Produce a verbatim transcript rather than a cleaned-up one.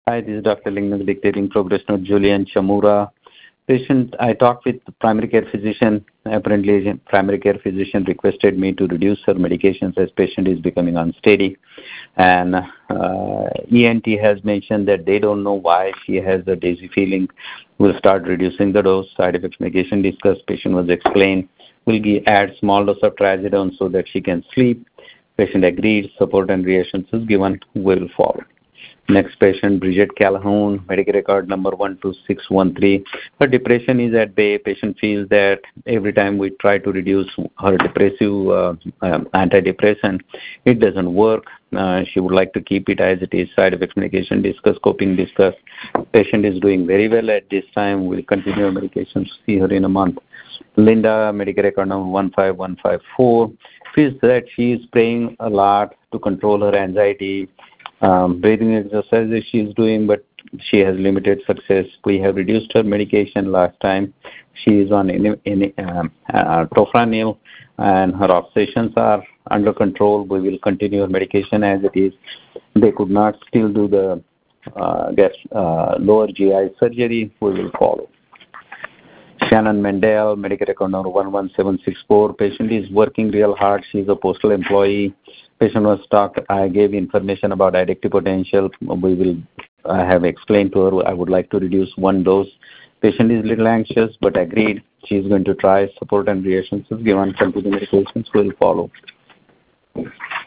Hi, this is Doctor Lingam dictating progress note, Julian Chamura. Patient, I talked with the primary care physician. Apparently, primary care physician requested me to reduce her medications as patient is becoming unsteady. And uh, E N T has mentioned that they don't know why she has a dizzy feeling. We'll start reducing the dose. Side effects medication discussed. Patient was explained. We'll give, add small dose of trazodone so that she can sleep. Patient agreed. Support and reassurances given. Will follow. Next patient, Bridget Calhoun, Medicare record number one two six one three. Her depression is at bay. Patient feels that every time we try to reduce her depressive uh, um, antidepressant, it doesn't work. Uh, she would like to keep it as it is. Side effects medication discuss, coping discuss. Patient is doing very well at this time. We'll continue her medication to see her in a month. Linda, Medicare record number one five one five four, feels that she is praying a lot to control her anxiety. Um, breathing exercises she is doing, but she has limited success. We have reduced her medication last time. She is on any, any, um, uh, tofranil, and her obsessions are under control. We will continue her medication as it is. They could not still do the uh, gas, uh, lower G I surgery. We will follow. Shannon Mendel, Medicare record number one one seven six four. Patient is working real hard. She is a postal employee. Patient was talked. I gave information about addictive potential. We will. I have explained to her I would like to reduce one dose. Patient is a little anxious but agreed. She is going to try. Support and reassurances given. Continued medications will follow.